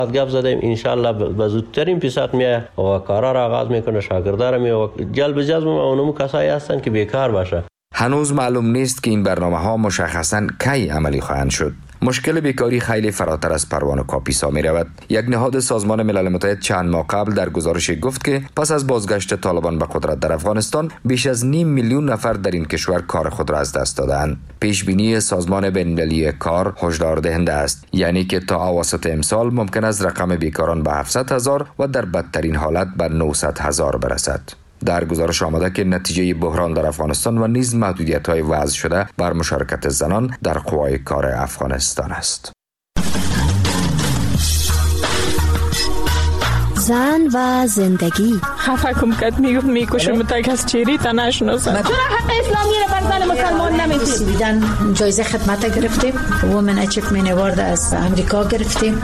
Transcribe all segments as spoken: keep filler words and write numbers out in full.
گپ زدیم انشالله به زودترین فرصت میاد و کارا را آغاز میکنه، شاگردا را می و جلب جذب اونم کسایی هستن که بیکار باشه. هنوز معلوم نیست که این برنامه ها مشخصاً کی عملی خواهند شد. مشکل بیکاری خیلی فراتر از پروان و کاپیسا می رود. یک نهاد سازمان ملل متحد چند ماه قبل در گزارشی گفت که پس از بازگشت طالبان به قدرت در افغانستان بیش از نیم میلیون نفر در این کشور کار خود را از دست دادند. پیش بینی سازمان بین‌المللی کار هشدار دهنده است، یعنی که تا اواسط امسال ممکن است رقم بیکاران به هفتصد هزار و در بدترین حالت به نهصد هزار برسد. در گزارش آمده که نتیجه بحران در افغانستان و نیز محدودیت‌های وضع شده بر مشارکت زنان در قوای کار افغانستان است. زن و زندگی. خفه کم کت میگفت میکشم تا کس چیری تا نشناسم. چرا حق اسلامی رو بر زن مسلمان نمیدید؟ دیدن جایزه خدمت گرفتیم، وومن اچیومنت اوارد از امریکا گرفتیم.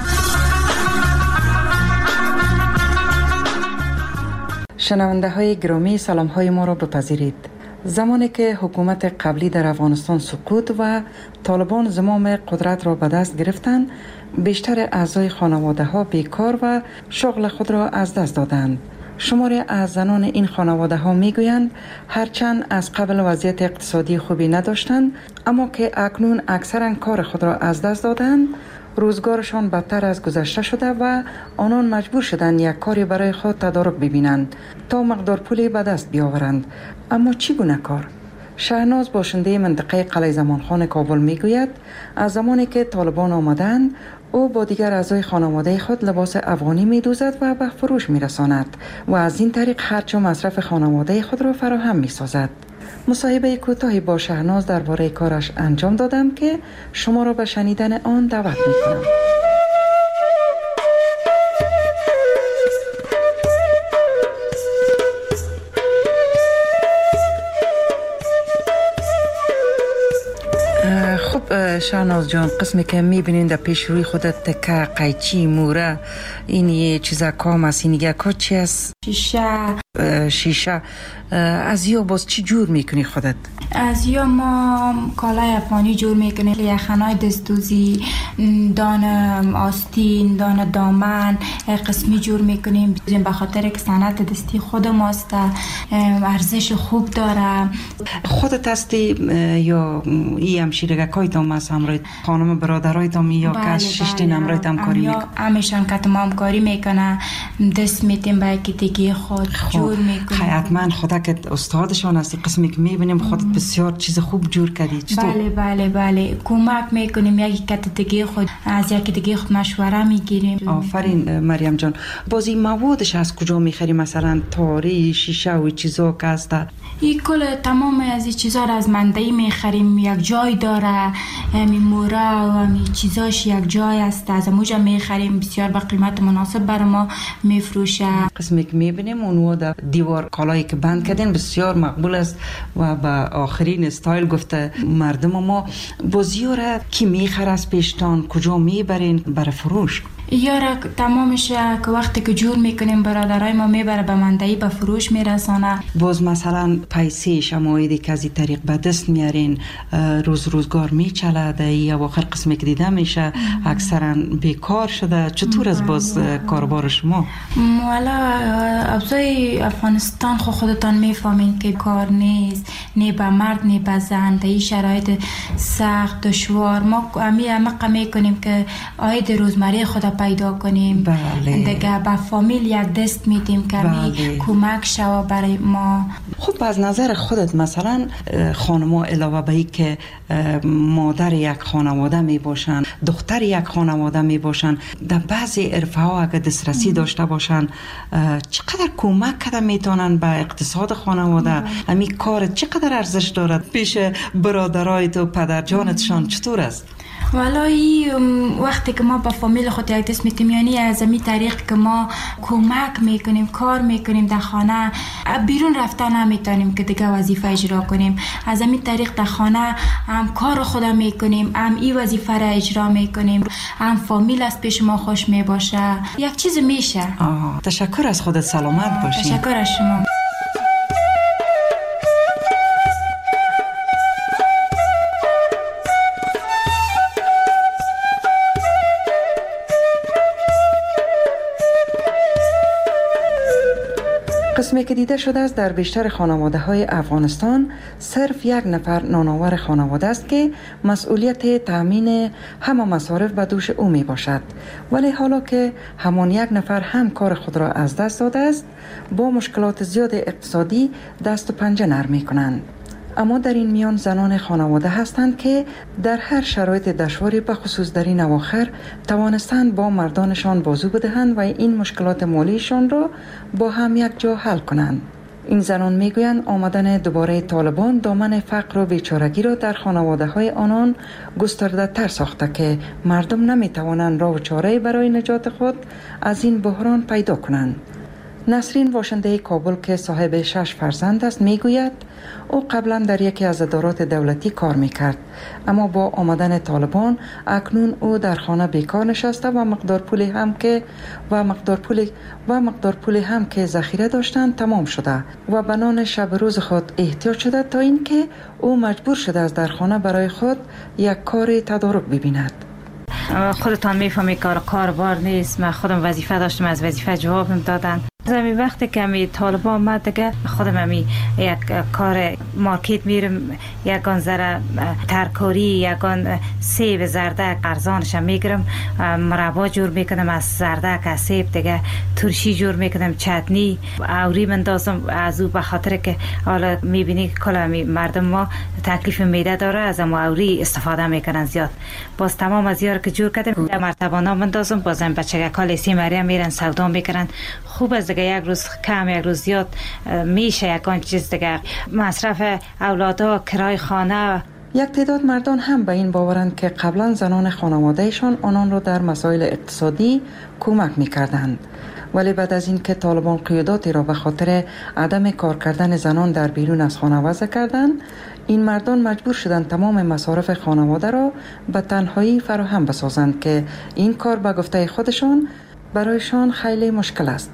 شنونده های گرامی، سلام های ما را بپذیرید. زمانی که حکومت قبلی در افغانستان سقوط و طالبان زمام قدرت را به دست گرفتند، بیشتر اعضای خانواده ها بیکار و شغل خود را از دست دادند. شماری از زنان این خانواده ها می گویند هرچند از قبل وضعیت اقتصادی خوبی نداشتند، اما که اکنون اکثرا کار خود را از دست دادند، روزگارشان بدتر از گذشته شده و آنان مجبور شدند یک کاری برای خود تدارک ببینند تا مقدار پولی به دست بیاورند. اما چگونه کار؟ شهناز باشنده منطقه قلعه زمانخان کابل میگوید از زمانی که طالبان آمدند او با دیگر اعضای خانواده خود لباس افغانی می‌دوزد و به فروش می‌رساند و از این طریق خرج و مصرف خانواده خود را فراهم می‌سازد. مصاحبه کوتاهی با شهناز درباره کارش انجام دادم که شما را به شنیدن آن دعوت می‌کنم. خب شهناز جان، قسمی که میبینین در پیش روی خودت تکه، قیچی، موره، این یه چیزا کام است، این یه کا چی است؟ شیشه. شیشه. از یا باز چی جور میکنی خودت؟ از یا ما کالای افغانی جور میکنیم، یخنای دستوزی، دان آستین، دان دامن قسمی جور میکنیم به خاطر که صنعت دستی خود ماست، ارزش خوب داره. خودت هستی یا ای همشیرگکای تام هست همراهت؟ خانم برادرای تام یا کس ششتین همراهت همکاری میکنه؟ همیشان که ما همکاری میکنه، دست میتیم به کتگی خود جور میکنیم. حتما خدا که استادشان هستی، قسمی که میبینیم خودت بسیار چیز خوب جور کردی. بله بله بله کمک میکنیم، یکی کتگی خود از یکی دیگه خود مشوره میگیریم. آفرین مریم جان. بازی موادش از کجا میخری؟ مثلا تاری، شیشه و چیزا که هست؟ این کل تمام از این چیزا را از منطقه میخریم، یک جای داره، می موره و می چیزاش یک جای است، از موجا میخریم، بسیار با قیمت مناسب بر ما میفروشه. قسمی که میبینیم اونو در دیوار کالایی که بند کردین بسیار مقبول است و به آخرین استایل گفته مردم ما. بازیو را کی میخره از پیشتان؟ کجا میبرین برای فروش؟ یارا تمامش که وقتی که جور میکنیم برادرای ما میبره به منطقه به فروش میرسانه. باز مثلا پیسه شمایدی که از این طریق به دست میارین روز روزگار میچله یا آخر قسمی که دیده میشه اکثرا بیکار شده. چطور از باز کاربار شما؟ والا ابزای افغانستان خود خودتان میفهمین که کار نیست، نه به مرد نه به زن، این شرایط سخت دشوار. ما امی امق میکنیم که آید روزمره خود پیدا کنیم. بله. دیگه با فامیل یک دست میدیم که بله. کمک شوا برای ما. خب از نظر خودت مثلا خانما علاوه به این که مادر یک خانواده می باشن، دختر یک خانواده می باشن، در بعضی عرفه ها اگر دسترسی داشته باشن چقدر کمک کرده میتونن به اقتصاد خانواده؟ همین کار چقدر ارزش دارد پیش برادرایت و پدرجانتشان؟ چطور است؟ والایی وقتی که ما با فامیل خود یک دست میتیم، یعنی از این طریق که ما کمک میکنیم، کار میکنیم در خانه، بیرون رفتن نمیتونیم که دیگه وظیفه اجرا کنیم، از این طریق در خانه هم کار خود میکنیم، هم این وظیفه را اجرا میکنیم، هم فامیل از پیش ما خوش میباشه، یک چیز میشه. آه. تشکر از خودت، سلامت باشی. تشکر از شما. قسمی که دیده شده است در بیشتر خانواده های افغانستان صرف یک نفر نانآور خانواده است که مسئولیت تامین همه مصارف به دوش او می باشد، ولی حالا که همان یک نفر هم کار خود را از دست داده است با مشکلات زیاد اقتصادی دست و پنجه نرم می کنند. اما در این میان زنان خانواده هستند که در هر شرایط دشواری به خصوص در این اواخر توانستند با مردانشان بازو بدهند و این مشکلات مالیشان را با هم یک جا حل کنند. این زنان میگویند آمدن دوباره طالبان دامن فقر و بیچارگی را در خانواده های آنان گسترده تر ساخته که مردم نمی توانند راه و چاره برای نجات خود از این بحران پیدا کنند. نسرین باشنده کابل که صاحب شش فرزند است میگوید او قبلا در یکی از ادارات دولتی کار میکرد، اما با آمدن طالبان اکنون او در خانه بیکار نشسته و مقدار پولی هم که و مقدار پولی و مقدار پولی هم که ذخیره داشتند تمام شده و به نان شب روز خود احتیاج شده تا اینکه او مجبور شده است در خانه برای خود یک کار تدارک ببیند. خودتان میفهمی کار کاربار نیست. من خودم وظیفه داشتم، از وظیفه جوابم دادن. زمین وقتی که می طالبان آمد دیگه خودم می یک کار مارکت میرم، یگان ذره ترکاری، یگان سیب زردک ارزانش میگیرم، مربا جور میکنم از زردک، از سیب دیگه ترشی جور میکنم، چتنی اوری مندازم از او، به خاطر که حالا میبینی کلا مردم ما تکلیف معده داره، از ما اوری استفاده میکنن زیاد. باز تمام از یار که جور کردم مرتبانا مندازم، بازم بچگه کالسی مریم میرن سودا میکنن. خوب از دیگه یک روز کم یک روز زیاد میشه یکان چیز دیگه مصرف اولادا، کرای خانه. یک تعداد مردان هم به این باورند که قبلا زنان خانوادهشان آنان را در مسائل اقتصادی کمک میکردند، ولی بعد از این که طالبان قیوداتی را به خاطر عدم کار کردن زنان در بیرون از خانه وضع کردند، این مردان مجبور شدند تمام مصارف خانواده را به تنهایی فراهم بسازند که این کار به گفته خودشان برایشان خیلی مشکل است.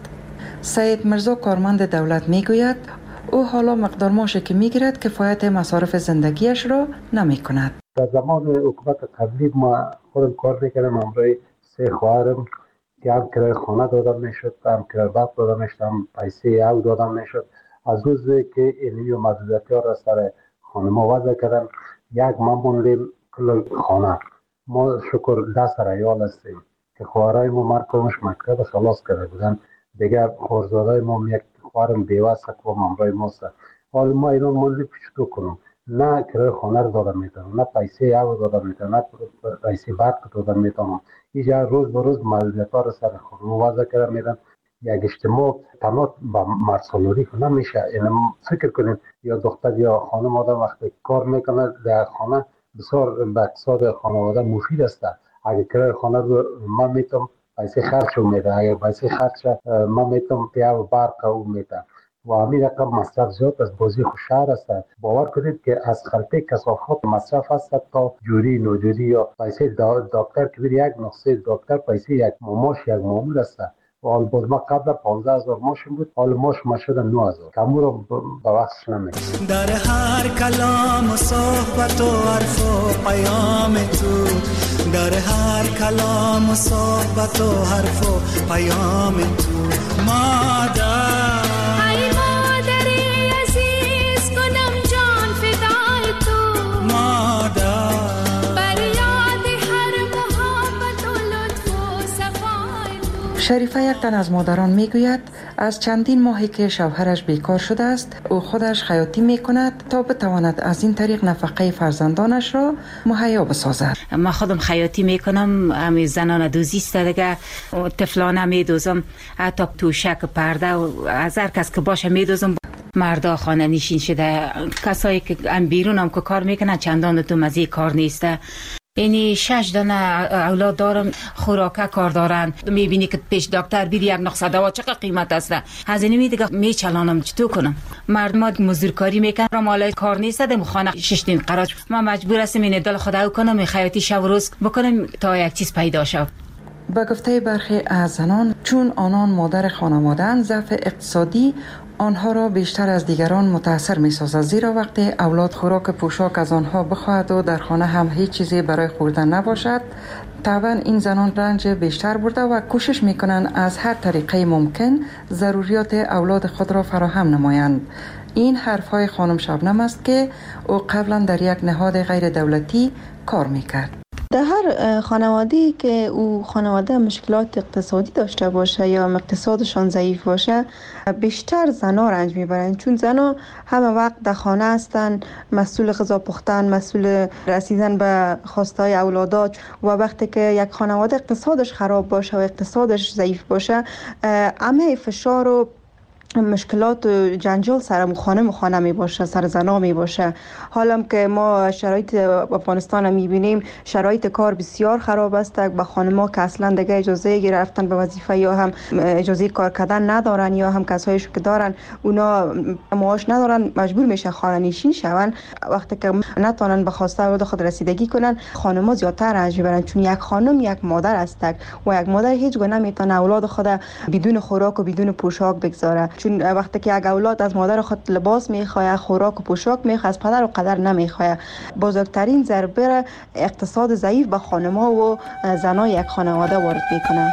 سید مرزا کارمند دولت میگوید او حالا مقدار معاشی که میگیرد کفایت مصارف زندگیش را نمی کند. در زمان حکومت قبلی ما خودم کار میکردم، همراه سه خواهرم که هم کرای خانه دادم میشد، هم کرای برق دادم میشد، هم پیسه او دادم میشد. از روزی که اینمی و محدودیتی ها را سر خانه ما وضع کردن، یک ما موندیم کل خانه. ما شکر دست ریال هستیم که خواهرای ما مرکمش مکتب خلاص کرده بودن، دیگر خورزادای ما یک خواهرم بیوست که با ممرای ماست. حال ما ایران موندیم چطور کنم؟ نه کرای خانه رو دادم میتونم، نه پیسه او دادم میتونم، نه پیسه برق دادم میتونم. اینجا روز به روز محدودیت ها رو سر خانه وضع کرده میدن. یک اجتماع تنها با مرسالوری که نمیشه. این فکر کنید یا دختر یا خانم آدم وقتی کار میکنه در خانه بسیار به اقتصاد خانواده مفید است. اگه کرای خانه رو من میتونم پیسه خرچ میده، اگر پیسه خرچ من میتونم پیاو برق او میده و همین رقم مصرف زیاد از بازی خوشحال است. باور کنید که از خلطه کثافات مصرف است تا جوری نوجوری یا پیسه دکتر که بیر یک نقصه دکتر پیسه یک ماماش یک مامور است. و حال باز ما قبل پانزده هزار ماشین بود، حال ماش ما شده نه هزار. کمو رو به وقتش نمیگه. در هر کلام و صحبت و حرف و پیام تو، در هر کلام و صحبت و حرف و پیام تو مادر، ای مادری عزیز کنم جان فدای تو مادر، بر یاد هر محبت و لطف و صفای تو. شریفه یک تن از مادران میگوید از چندین ماهی که شوهرش بیکار شده است او خودش خیاطی میکند تا بتواند از این طریق نفقه فرزندانش را مهیا بسازد. من خودم خیاطی میکنم، همین زنان دوزی است دیگه، طفلانه میدوزم، حتی توشک پرده و از هر کس که باشه میدوزم. مردا خانه نشین شده، کسایی که هم بیرون هم که کار میکنن چندان تو مزه کار نیسته. اینی شش دانه اولاد دارم، خوراکه کار دارن، میبینی که پیش دکتر بیری یک نقصه دوا چقدر قیمت است. هزینه می دیگه میچلانم، چطور کنم؟ مردم مزدورکاری میکنن، مالای کار نیست، دم خانه شش دین قرار. ما مجبور هستیم این دل خدا کنم، خیاطی شب و روز بکنم تا یک چیز پیدا شود. به گفته برخی از زنان چون آنان مادر خانواده‌اند، ضعف اقتصادی آنها را بیشتر از دیگران متاثر می سازد، زیرا وقتی اولاد خوراک پوشاک از آنها بخواهد و در خانه هم هیچ چیزی برای خوردن نباشد، طبعا این زنان رنج بیشتر برده و کوشش می کنند از هر طریقه ممکن ضروریات اولاد خود را فراهم نمایند. این حرفهای خانم شبنم است که او قبلا در یک نهاد غیر دولتی کار میکرد. در هر خانواده‌ای که او خانواده مشکلات اقتصادی داشته باشه یا اقتصادشان ضعیف باشه، بیشتر زنها رنج میبرند، چون زنها همه وقت در خانه هستند، مسئول غذا پختن، مسئول رسیدن به خواستهای اولادات. و وقتی که یک خانواده اقتصادش خراب باشه و اقتصادش ضعیف باشه، همه فشار و مشکلات و جنجال سر خانه خانه می باشه، سر زنا می باشه. حالا که ما شرایط افغانستان می بینیم، شرایط کار بسیار خراب است. با خانم‌ها که اصلا دیگه اجازه گرفتن به وظیفه یا هم اجازه کار کردن ندارن، یا هم کسایش که دارن اونا معاش ندارن، مجبور میشه خانه نشین شون. وقتی که نتونن به خواسته اولاد خود رسیدگی کنن، خانم‌ها زیادتر رنج میبرن، چون یک خانم یک مادر است و یک مادر هیچ گونه نمیتونه اولاد خود بدون خوراک و بدون پوشاک بگذاره. چون وقتی که یک اولاد از مادر خود لباس میخواه، خوراک و پوشاک میخواه، از پدر و قدر نمیخواه. بزرگترین ضربه اقتصاد ضعیف به خانم‌ها و زنای یک خانواده وارد میکنه.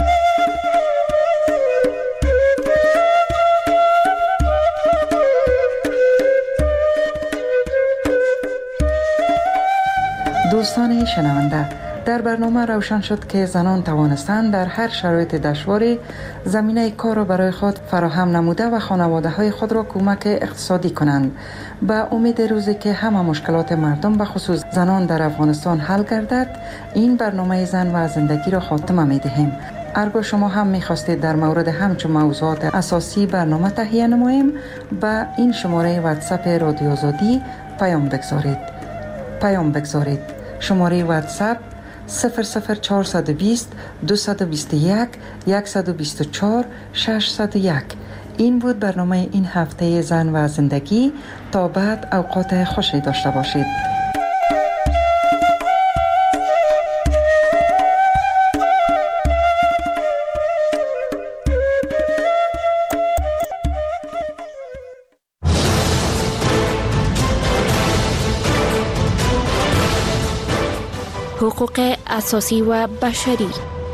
دوستان شنونده، در برنامه روشن شد که زنان توانستند در هر شرایط دشواری زمینه کار را برای خود فراهم نموده و خانواده های خود را کمک اقتصادی کنند. به امید روزی که همه مشکلات مردم به خصوص زنان در افغانستان حل گردد، این برنامه زن و زندگی را خاتمه می دهیم. ارگو شما هم می خواستید در مورد همچون موضوعات اساسی برنامه تهیه نماییم، به این شماره واتساپ رادیو آزادی پیام بگذارید. پیام بگذارید. شماره واتساپ صفر صفر چهارصد و بیست دویست و بیست و یک صد و بیست و چهار ششصد و یک. این بود برنامه این هفته زن و زندگی. تا بعد اوقات خوشی داشته باشید. حقوق اساسی و بشری.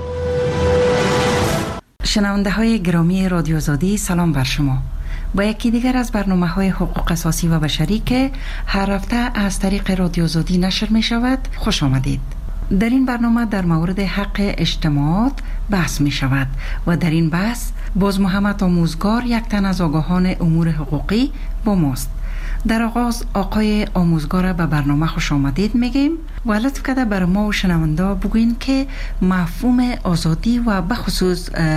شنونده های گرامی رادیو آزادی، سلام بر شما. با یکی دیگر از برنامه های حقوق اساسی و بشری که هر هفته از طریق رادیو آزادی نشر می شود خوش آمدید. در این برنامه در مورد حق اجتماعات بحث می شود و در این بحث باز محمد آموزگار، یک تن از آگاهان امور حقوقی با ماست. در آغاز آقای آموزگار به برنامه خوش آمدید میگیم و لطف کرده بر ما و شنونده بگوین که مفهوم آزادی و بخصوص